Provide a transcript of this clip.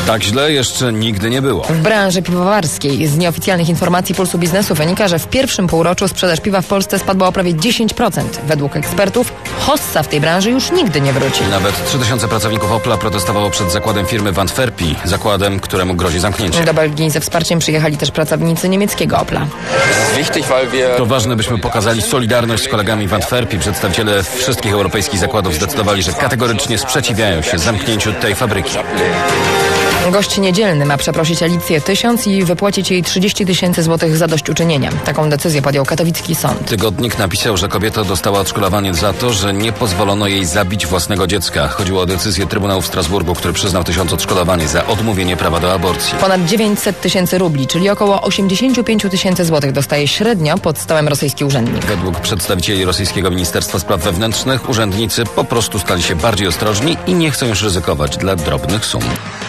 Tak źle jeszcze nigdy nie było. W branży piwowarskiej z nieoficjalnych informacji Pulsu Biznesu wynika, że w pierwszym półroczu sprzedaż piwa w Polsce spadła o prawie 10%. Według ekspertów hossa w tej branży już nigdy nie wróci. Nawet 3000 pracowników Opla protestowało przed zakładem firmy w Antwerpii, zakładem, któremu grozi zamknięcie. Do Belgii ze wsparciem przyjechali też pracownicy niemieckiego Opla. To ważne, byśmy pokazali solidarność z kolegami w Antwerpii. Przedstawiciele wszystkich europejskich zakładów zdecydowali, że kategorycznie sprzeciwiają się zamknięciu tej fabryki. Gość niedzielny ma przeprosić Alicję 1000 i wypłacić jej 30 000 złotych zadośćuczynienia. Taką decyzję podjął katowicki sąd. Tygodnik napisał, że kobieta dostała odszkodowanie za to, że nie pozwolono jej zabić własnego dziecka. Chodziło o decyzję Trybunału w Strasburgu, który przyznał 1000 odszkodowanie za odmówienie prawa do aborcji. Ponad 900 000 rubli, czyli około 85 000 złotych dostaje średnio pod stołem rosyjski urzędnik. Według przedstawicieli rosyjskiego Ministerstwa Spraw Wewnętrznych urzędnicy po prostu stali się bardziej ostrożni i nie chcą już ryzykować dla drobnych sum.